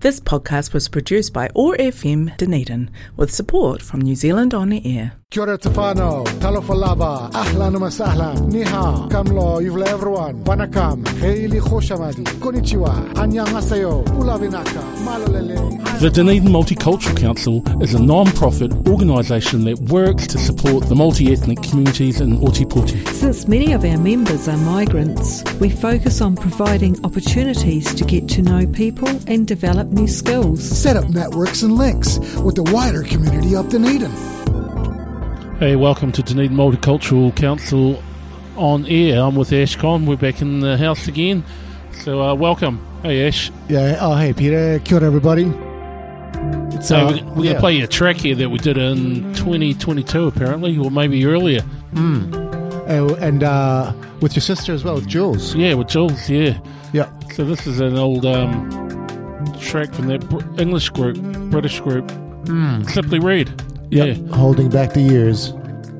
This podcast was produced by OAR FM Dunedin with support from New Zealand On Air. Kia ora tawhānau, talofa lava, ahlan wa sahlan, ni hao, kamlo, yuvla everyone, wanakam, heili khoshamadi, konnichiwa, annyeonghaseyo, ulavinaka, malalele. The Dunedin Multicultural Council is a non-profit organisation that works to support the multi-ethnic communities in Ōtepoti. Since many of our members are migrants, we focus on providing opportunities to get to know people and develop new skills. Set up networks and links with the wider community of Dunedin. Hey, welcome to Dunedin Multicultural Council On Air. I'm with Ash Con. We're back in the house again. So welcome. Hey, Ash. Yeah, oh hey Peter, kia ora everybody. So we're going to play a track here that we did in 2022 apparently, or maybe earlier. And with your sister as well, with Jules. Yeah, with Jules, yeah. Yeah. So this is an old track from that English group, British group, Simply Red. Yep. Yeah. Holding back the years.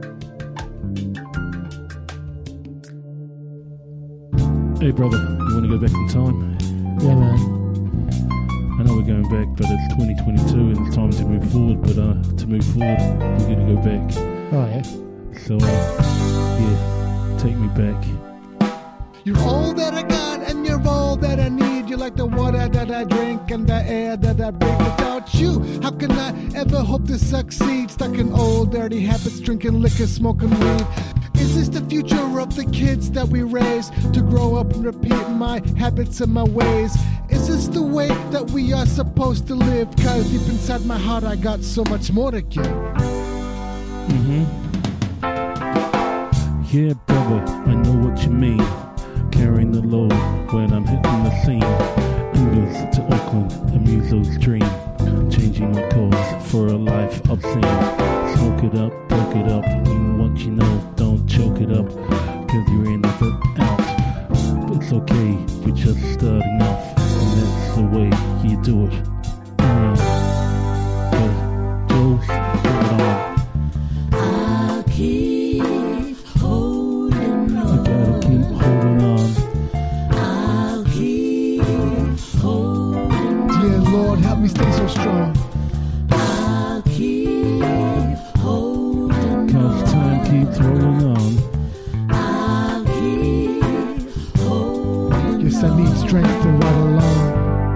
Hey brother, you want to go back in time? Yeah, man. I know we're going back, but it's 2022 and it's time to move forward. But to move forward, we're going to go back. Oh, yeah. So, yeah, take me back. You're all that I got and you're all that I need. You're like the water that I drink and the air that I breathe. Without you, how can I ever hope to succeed? Stuck in old dirty habits, drinking liquor, smoking weed. Is this the future of the kids that we raise? To grow up and repeat my habits and my ways? Is this the way that we are supposed to live? Cause deep inside my heart I got so much more to give. Yeah, brother, I know what you mean. Carrying the load when I'm hitting the scene. Ingles to Auckland, a muso's dream. Changing my course for a life obscene. Smoke it up, poke it up. You want you know, don't choke it up. Cause you're in it out. It's okay, you're just starting off. And that's the way you do it. But Jules, put it on. I'll keep holding on. I gotta keep holding on. I'll keep holding on. Dear Lord, help me stay so strong. I'll keep holding on. Cause time keeps rolling on. I'll keep holding Yes, I need strength to ride along.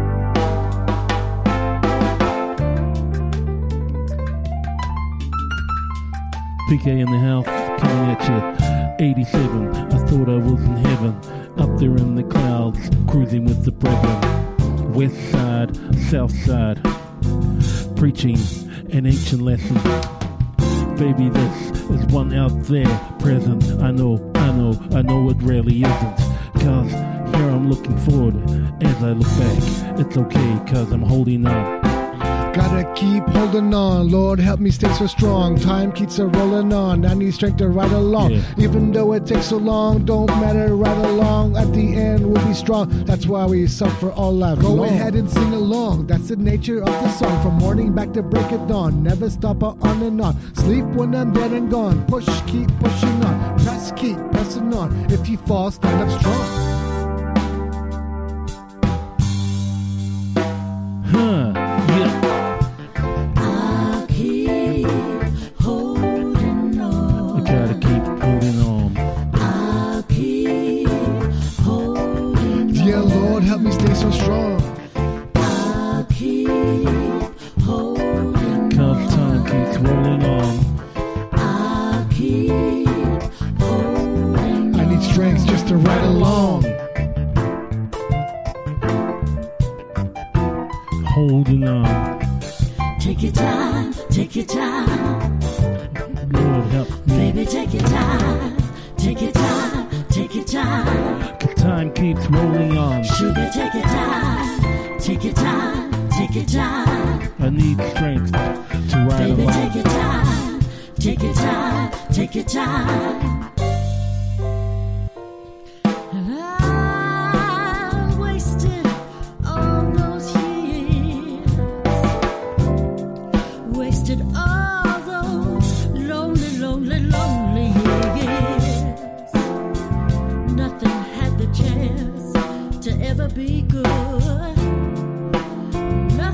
PK in the house, coming at you. 87, I thought I was in heaven. Up there in the clouds, cruising with the brethren. West side, south side, preaching an ancient lesson. Baby, this is one out there, present. I know it really isn't. Cause here I'm looking forward as I look back. It's okay, cause I'm holding on. Gotta keep holding on, Lord help me stay so strong. Time keeps a rolling on, I need strength to ride along. Yeah. Even though it takes so long, don't matter, ride along. At the end we'll be strong, that's why we suffer all life long. Go ahead and sing along, that's the nature of the song. From morning back to break of dawn, never stop on and on. Sleep when I'm dead and gone, push, keep pushing on. Press, keep pressing on, if you fall, stand up strong. So strong. I'll keep holding Cause time keeps rolling on. I'll keep holding I need strength just to ride along. Holding on. Take your time, take your time. Lord help me. Baby, take your time, take your time, take your time. Cause time keeps rolling on. Sugar, take your time, take your time, take your time. I need strength to ride Baby, along. take your time, take your time, take your time. And I wasted all those years, wasted all those lonely, lonely, lonely years. Nothing had the chance to ever be good.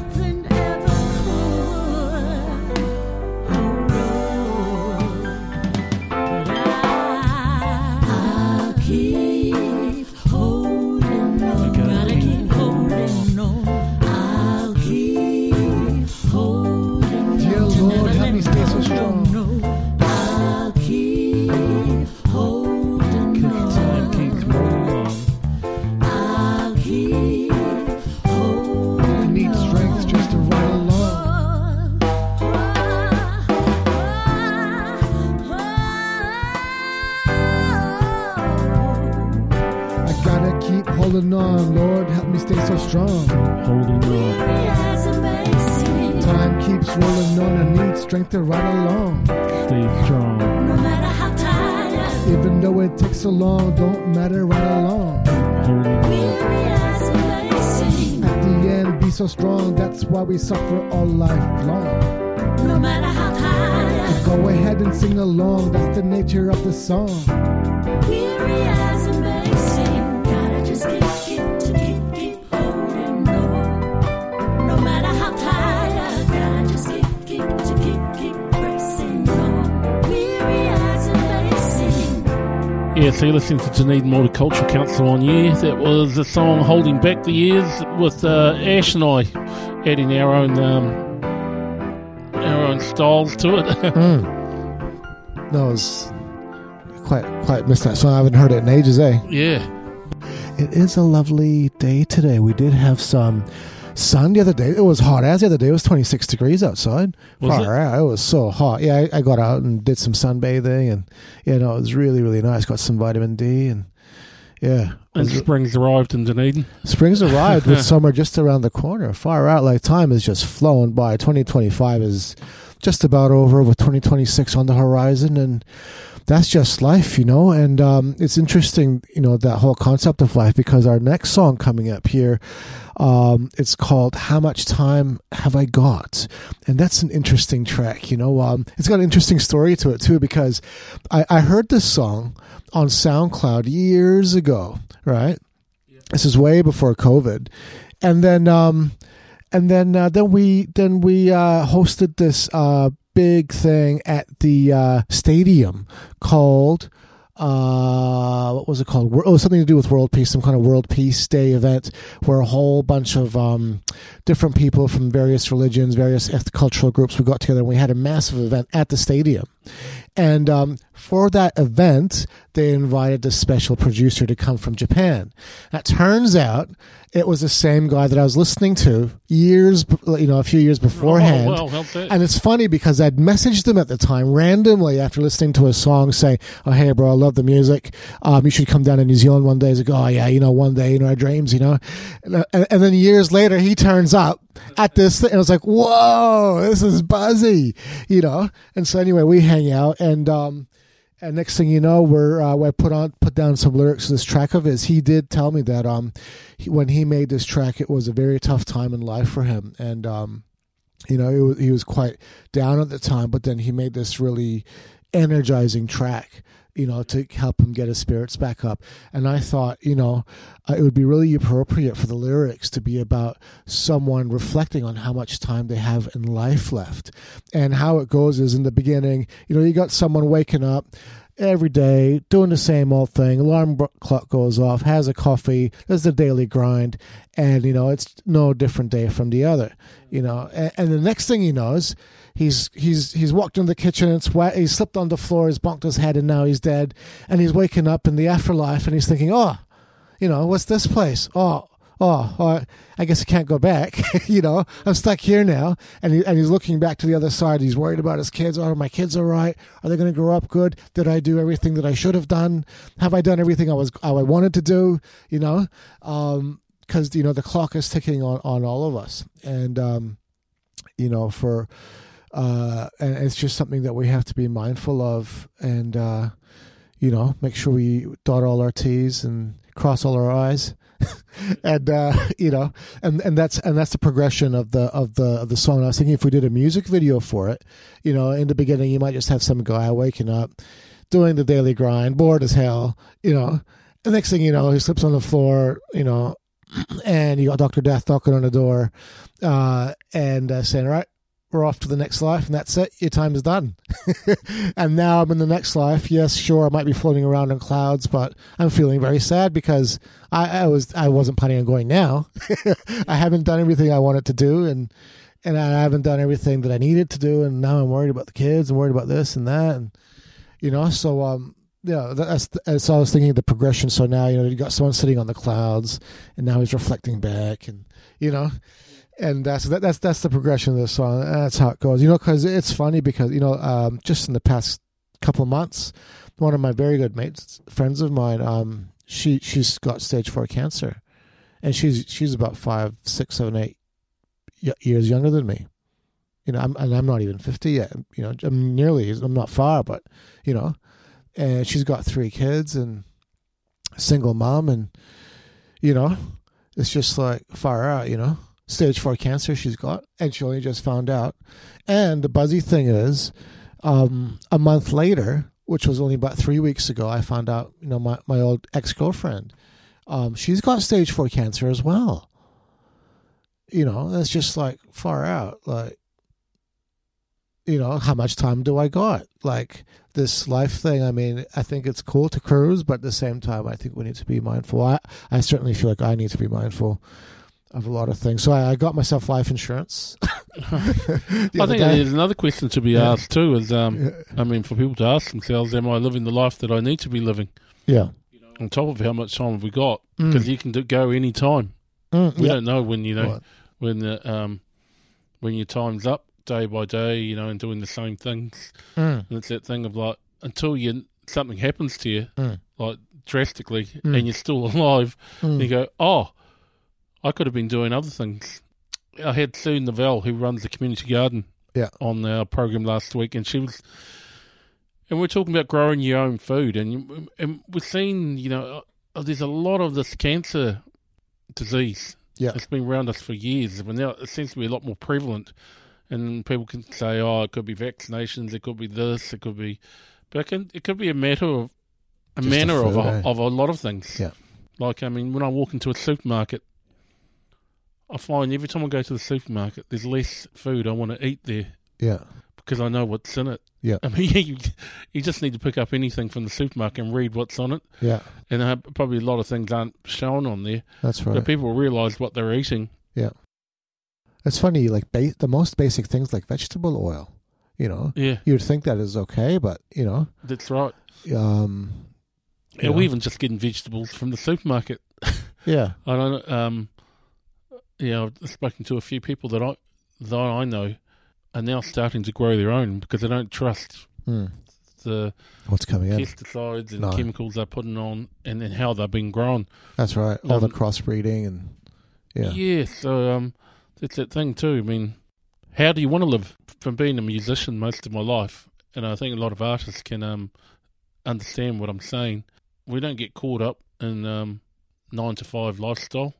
strong. Holding on. Weary eyes amazing. Time keeps rolling on. I need strength to ride along. Stay strong. No matter how tired. Even though it takes so long, don't matter, ride along. Holding on. Weary eyes amazing. At the end, be so strong. That's why we suffer all life long. No matter how tired. Go ahead and sing along. That's the nature of the song. Weary eyes amazing. Gotta just keep holding on. No matter how tired. Gotta just keep pressing on. Weary eyes amazing. Yeah, so you're listening to Dunedin Multicultural Council on Year. That was the song Holding Back the Years with Ash and I adding our own styles to it. No, it was quite missed that song. I haven't heard it in ages, eh? Yeah. It is a lovely day today. We did have some sun the other day. It was hot as the other day. It was 26 degrees outside. Was Far out. It was so hot. Yeah, I got out and did some sunbathing, and it was really, really nice. Got some vitamin D, and yeah. And spring's arrived in Dunedin. Spring's arrived with summer just around the corner. Far out. Like, time is just flown by. 2025 is just about over with 2026 on the horizon, and that's just life, and it's interesting, that whole concept of life, because our next song coming up here, it's called How Much Time Have I Got? And that's an interesting track, it's got an interesting story to it too, because I heard this song on SoundCloud years ago, right? Yeah. This is way before COVID. And then we hosted this big thing at the stadium called what was it called? It was something to do with world peace, some kind of world peace day event, where a whole bunch of different people from various religions, various cultural groups, we got together and we had a massive event at the stadium. And for that event, they invited a special producer to come from Japan. That turns out it was the same guy that I was listening to a few years beforehand. Oh, well, and it's funny because I'd messaged him at the time randomly after listening to a song saying, "Oh, hey, bro, I love the music. You should come down to New Zealand one day." He's like, "Oh, yeah, one day, in our dreams, And then years later, he turns up at this thing, and I was like, whoa, this is buzzy, And so anyway, we hang out, and next thing you know, we put down some lyrics to this track of his. He did tell me that when he made this track, it was a very tough time in life for him, and he was quite down at the time, but then he made this really energizing track, to help him get his spirits back up. And I thought, it would be really appropriate for the lyrics to be about someone reflecting on how much time they have in life left. And how it goes is, in the beginning, you got someone waking up every day, doing the same old thing, alarm clock goes off, has a coffee, does the daily grind, and, it's no different day from the other, and the next thing he knows, He's walked in the kitchen, it's wet, he's slipped on the floor, he's bonked his head, and now he's dead. And he's waking up in the afterlife, and he's thinking, what's this place? I guess I can't go back. I'm stuck here now. And he's looking back to the other side. He's worried about his kids. Are my kids all right? Are they going to grow up good? Did I do everything that I should have done? Have I done everything I wanted to do? Because, the clock is ticking on all of us. And, and it's just something that we have to be mindful of, and make sure we dot all our T's and cross all our I's, and and that's the progression of the song. I was thinking, if we did a music video for it, in the beginning you might just have some guy waking up, doing the daily grind, bored as hell, the next thing you know, he slips on the floor, and you got Dr. Death knocking on the door, and saying, "All right, we're off to the next life," and that's it. Your time is done. And now I'm in the next life. Yes, sure, I might be floating around in clouds, but I'm feeling very sad because I wasn't planning on going now. I haven't done everything I wanted to do, and I haven't done everything that I needed to do, and now I'm worried about the kids and worried about this and that, and so so I was thinking of the progression. So now you got someone sitting on the clouds, and now he's reflecting back, and And that's the progression of the song. That's how it goes. Because it's funny because, just in the past couple of months, one of my very good mates, friends of mine, she's got stage 4 cancer. and she's about 5, 6, 7, 8 years younger than me. You know, I'm not even 50 yet. You know, I'm not far, but you know, and she's got 3 kids and a single mom, and you know, it's just like far out. You know, stage 4 cancer she's got, and she only just found out. And the buzzy thing is, a month later, which was only about 3 weeks ago, I found out, you know, my old ex-girlfriend, she's got stage 4 cancer as well. You know, it's just like far out. Like, you know, how much time do I got? Like this life thing, I mean, I think it's cool to cruise, but at the same time, I think we need to be mindful. I certainly feel like I need to be mindful of a lot of things. So I got myself life insurance. I think there's another question to be asked too, is, I mean, for people to ask themselves, am I living the life that I need to be living? Yeah. On top of how much time have we got? Because you can go any time. We don't know when, you know, when your time's up day by day, you know, and doing the same things. And it's that thing of like, until something happens to you, like drastically, and you're still alive, and you go, oh, I could have been doing other things. I had Sue Novell, who runs the community garden, on our program last week, and we're talking about growing your own food, and we've seen, you know, there's a lot of this cancer disease. Yeah, it's been around us for years, but now it seems to be a lot more prevalent. And people can say, oh, it could be vaccinations, it could be this, it could be, but it could be a matter of a lot of things. Yeah, like, I mean, when I walk into a supermarket, I find every time I go to the supermarket, there's less food I want to eat there. Yeah. Because I know what's in it. Yeah. I mean, you just need to pick up anything from the supermarket and read what's on it. Yeah. And probably a lot of things aren't shown on there. That's right. But people realise what they're eating. Yeah. It's funny, like the most basic things like vegetable oil, you know. Yeah. You'd think that is okay, but, you know. That's right. We're even just getting vegetables from the supermarket. Yeah. I don't I've spoken to a few people that I know are now starting to grow their own because they don't trust the what's coming in, pesticides and chemicals they're putting on, and then how they're being grown. That's right. All the crossbreeding and so it's that thing too. I mean, how do you want to live? From being a musician most of my life, and I think a lot of artists can understand what I'm saying. We don't get caught up in 9-to-5 lifestyle.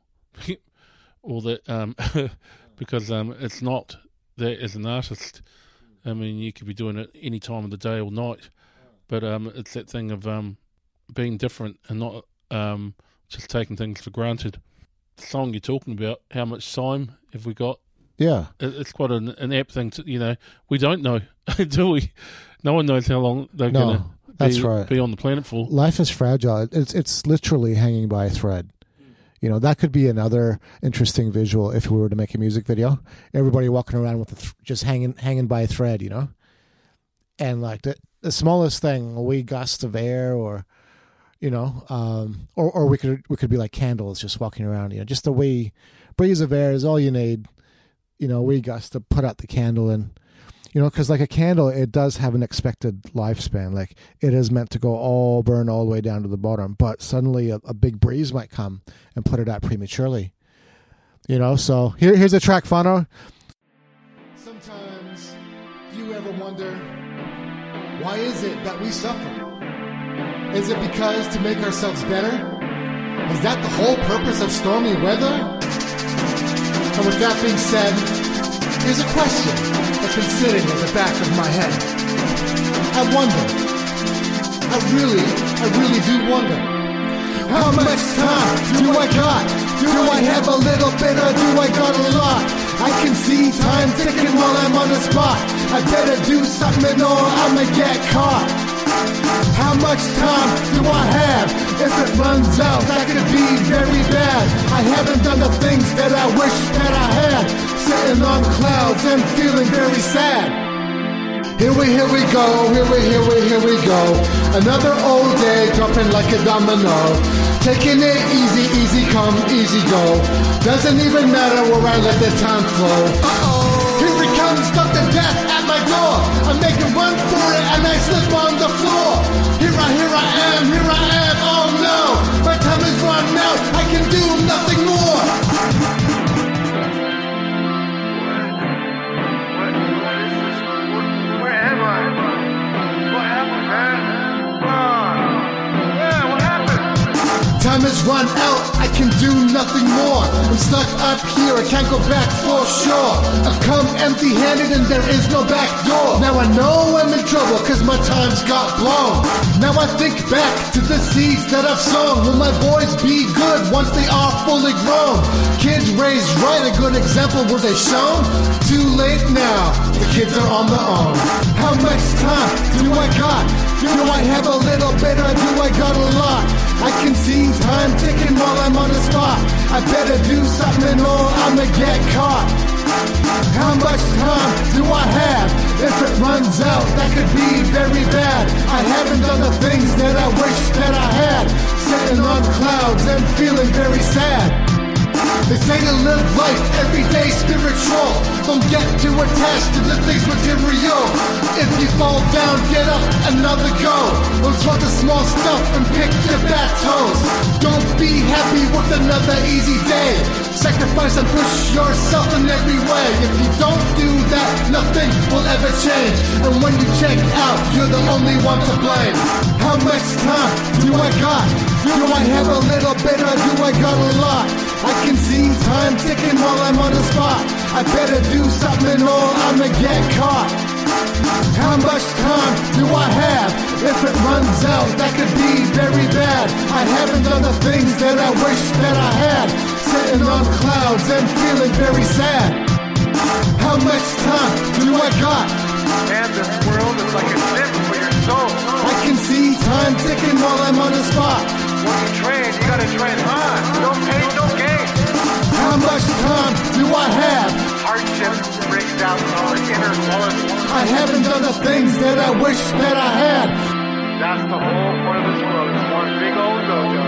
Or that because it's not that as an artist. I mean, you could be doing it any time of the day or night, but it's that thing of being different and not just taking things for granted. The song you're talking about, how much time have we got? Yeah, it's quite an apt thing to, you know. We don't know, do we? No one knows how long they're going to be on the planet for. Life is fragile. It's literally hanging by a thread. You know, that could be another interesting visual if we were to make a music video. Everybody walking around with just hanging by a thread, you know? And like the smallest thing, a wee gust of air or, you know, or we could be like candles just walking around, you know, just a wee breeze of air is all you need, you know, a wee gust to put out the candle. And, you know, because like a candle, it does have an expected lifespan. Like it is meant to burn all the way down to the bottom, but suddenly a big breeze might come and put it out prematurely. You know, so here's a track, Fano. Sometimes you ever wonder, why is it that we suffer? Is it because to make ourselves better? Is that the whole purpose of stormy weather? And with that being said, here's a question that's been sitting in the back of my head. I wonder, I really do wonder, how much time do I got? Do I have a little bit or do I got a lot? I can see time ticking while I'm on the spot. I better do something or I'ma get caught. How much time do I have? If it runs out, that could be very bad. I haven't done the things that I wish that I had. Sitting on clouds and feeling very sad. Here we go. Another old day dropping like a domino. Taking it easy come, easy go. Doesn't even matter where I let the time flow. Uh-oh. Here he comes, Dr. Death at my my door. I make a run for it and I slip on the floor. Here I am, oh no. My time is run out, I can do nothing more. What is this? Where am I? What happened, man? Yeah, what happened? Time has run out, I can do nothing more. I'm stuck up here, I can't go back for sure. I've come empty-handed and there is no back door. Now I know I'm in trouble cause my time's got blown. Now I think back to the seeds that I've sown. Will my boys be good once they are fully grown? Kids raised right, a good example were they shown? Too late now, the kids are on their own. How much time do I got? Do I have a little bit or do I got a lot? I can see time ticking while I'm on the spot. I better do something or I'ma get caught. How much time do I have? If it runs out, that could be very bad. I haven't done the things that I wish that I had. Sitting on clouds and feeling very sad. They say to live life every day spiritual. Don't get too attached to the things material. If you fall down, get up, another go. Don't sweat the small stuff and pick your bad toes. Don't be happy with another easy day. Sacrifice and push yourself in every way. If you don't do that, nothing will ever change. And when you check out, you're the only one to blame. How much time do I got? Do I have a little bit or do I got a lot? I can see time ticking while I'm on the spot. I better do something or I'ma get caught. How much time do I have? If it runs out, that could be very bad. I haven't done the things that I wish that I had. Sitting on clouds and feeling very sad. How much time do I got? Man, this world is like a gym for your soul. I can see time ticking while I'm on the spot. When you train, you gotta train hard. No pain, no gain. How much time do I have? Hardship brings out our inner qualities. I haven't done the things that I wish that I had. That's the whole point of this world. It's one big old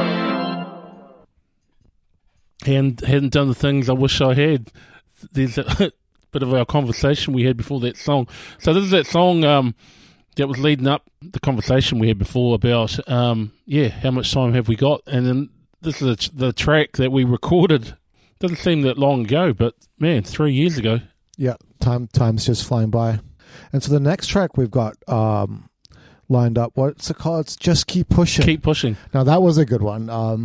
dojo. And hadn't done the things I wish I had. There's a bit of our conversation we had before that song. So this is that song that was leading up the conversation we had before about, how much time have we got? And then this is the track that we recorded. Doesn't seem that long ago, but man, 3 years ago. Yeah, time's just flying by. And so the next track we've got lined up, what's it called? It's Just Keep Pushing. Keep Pushing. Now that was a good one.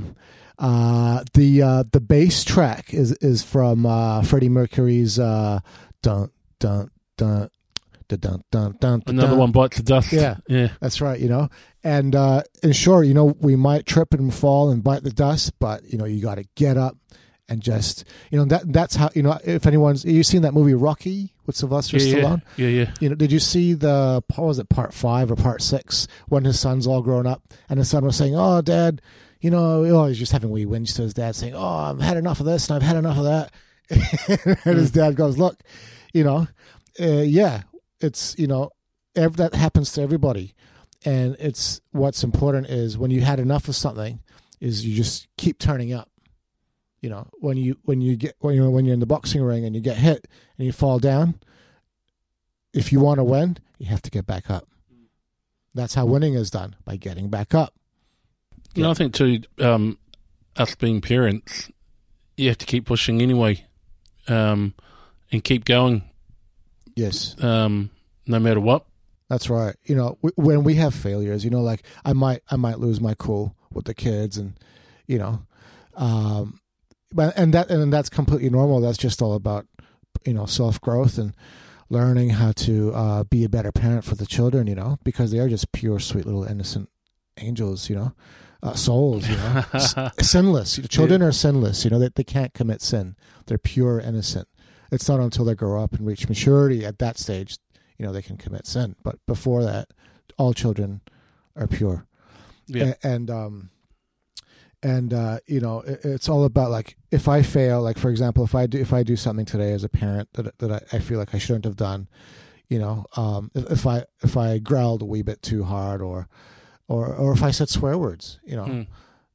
The bass track is from Freddie Mercury's Dun Dun Dun Dun Dun Dun Dun. Another one bites the dust. Yeah, that's right. And sure, we might trip and fall and bite the dust, but you got to get up and just that's how if anyone's you've seen that movie Rocky with Sylvester Stallone. Yeah. Did you see part 5 or part 6 when his son's all grown up and his son was saying, "Oh, Dad." He's just having wee whinge to his dad saying, "Oh, I've had enough of this and I've had enough of that." And his dad goes, "Look, it's, that happens to everybody. And it's what's important is when you had enough of something is you just keep turning up. When you're in the boxing ring and you get hit and you fall down, if you want to win, you have to get back up. That's how winning is done, by getting back up." I think too, us being parents, you have to keep pushing anyway, and keep going. Yes. No matter what. That's right. When we have failures, like I might lose my cool with the kids, and and that's completely normal. That's just all about self growth and learning how to be a better parent for the children. Because they are just pure, sweet little innocent angels. Souls, sinless. Children are sinless. They can't commit sin. They're pure, innocent. It's not until they grow up and reach maturity at that stage, they can commit sin. But before that, all children are pure. Yeah. It's all about, like, if I fail, like, for example, if I do something today as a parent that I feel like I shouldn't have done, if I growled a wee bit too hard or if I said swear words, and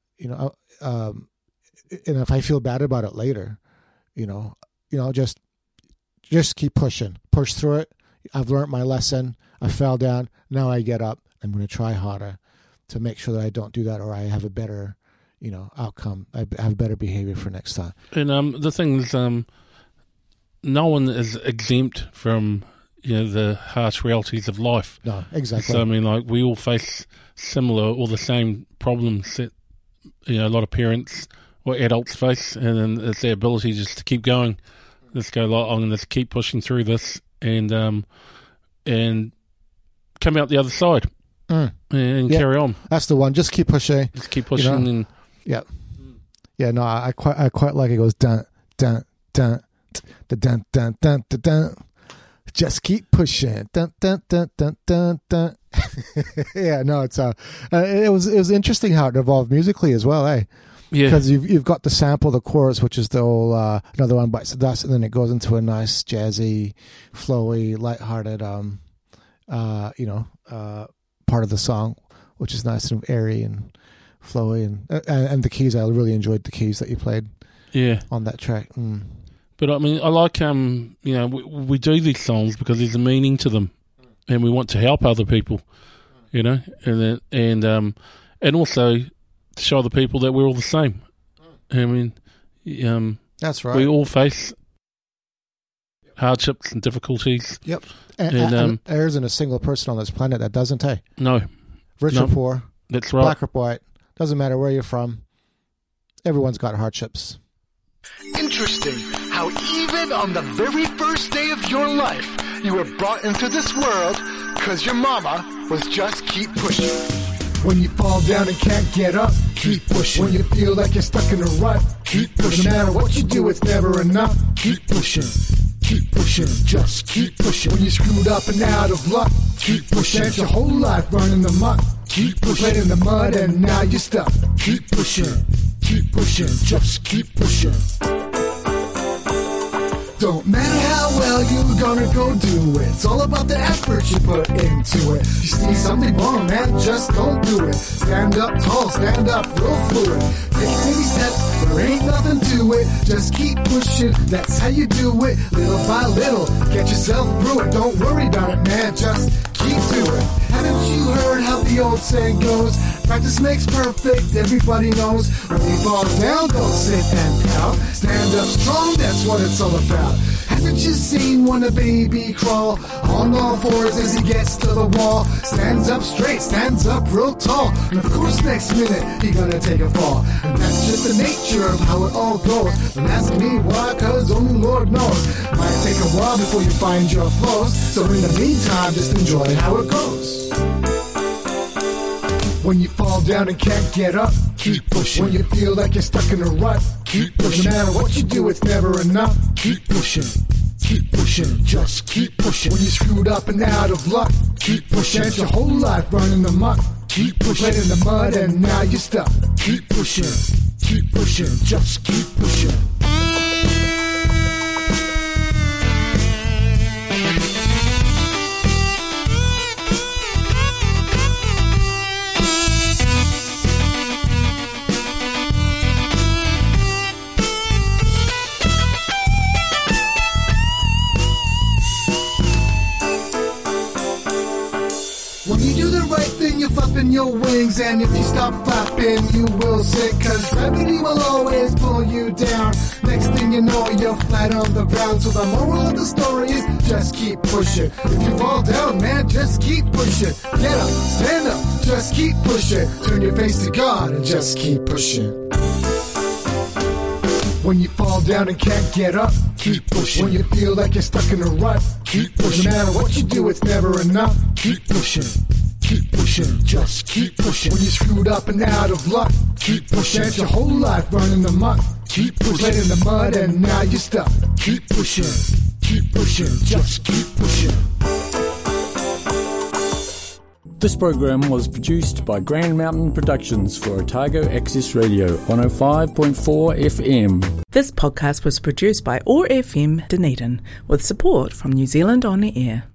if I feel bad about it later, just keep pushing, push through it. I've learned my lesson. I fell down. Now I get up. I'm going to try harder to make sure that I don't do that, or I have a better, outcome. I have better behavior for next time. And the thing is, no one is exempt from the harsh realities of life. No, exactly. So I mean, like, we all face similar or the same problems that a lot of parents or adults face, and then it's their ability just to keep going. Let's go along and let's keep pushing through this, and come out the other side and carry on. That's the one. Just keep pushing. Just keep pushing. And yeah. No, I quite like it. Goes dun dun dun dun dun dun dun dun dun. Just keep pushing. Dun dun dun dun dun dun. Yeah, no, it's it was interesting how it evolved musically as well, eh? Yeah, because you've got the sample, the chorus, which is the whole Another One Bites the Dust, and then it goes into a nice jazzy, flowy, lighthearted, part of the song, which is nice and airy and flowy, and the keys. I really enjoyed the keys that you played. Yeah, on that track. But I mean, I like we do these songs because there's a meaning to them, and we want to help other people, and also to show the people that we're all the same. I mean, that's right. We all face hardships and difficulties. Yep. And there isn't a single person on this planet that doesn't, eh? No. Rich or poor. That's right. Black or white. Doesn't matter where you're from. Everyone's got hardships. Interesting how even on the very first day of your life, you were brought into this world because your mama was just keep pushing. When you fall down and can't get up, keep pushing. When you feel like you're stuck in a rut, keep pushing. No matter what you do, it's never enough. Keep pushing. Keep pushing. Just keep pushing. When you're screwed up and out of luck, keep pushing. Spent your whole life running the muck. Keep pushing. Played in the mud and now you're stuck. Keep pushing. Keep pushing. Just keep pushing. Don't matter how well you're gonna go do it. It's all about the effort you put into it. You see something wrong, man, just don't do it. Stand up tall, stand up real fluid. Take baby steps, there ain't nothing to it. Just keep pushing, that's how you do it. Little by little, get yourself through it. Don't worry about it, man, just keep doing it. Haven't you heard how the old saying goes? Practice makes perfect, everybody knows. When you fall down, don't sit and pout. Stand up strong, that's what it's all about. Haven't you seen when a baby crawl on all fours as he gets to the wall? Stands up straight, stands up real tall. And of course next minute, he gonna take a fall. And that's just the nature of how it all goes. Don't ask me why, cause only Lord knows. Might take a while before you find your flows. So in the meantime, just enjoy how it goes. When you fall down and can't get up, keep pushing. When you feel like you're stuck in a rut, keep pushing. No matter what you do, it's never enough. Keep pushing. Keep pushing. Just keep pushing. When you're screwed up and out of luck, keep pushing. Spent your whole life running the muck. Keep pushing. Played in the mud and now you're stuck. Keep pushing. Keep pushing. Just keep pushing. You're flapping your wings, and if you stop flapping, you will sink, cause gravity will always pull you down. Next thing you know, you're flat on the ground. So the moral of the story is just keep pushing. If you fall down, man, just keep pushing. Get up, stand up, just keep pushing. Turn your face to God and just keep pushing. When you fall down and can't get up, keep pushing. When you feel like you're stuck in a rut, keep pushing. No matter what you do, it's never enough. Keep pushing. Keep pushing, just keep pushing. When you're screwed up and out of luck, keep pushing. Spent your whole life running the muck. Keep pushing. Played in the mud and now you're stuck. Keep pushing, just keep pushing. This program was produced by Grand Mountain Productions for Otago Access Radio 105.4 FM. This podcast was produced by OAR FM Dunedin with support from New Zealand On the Air.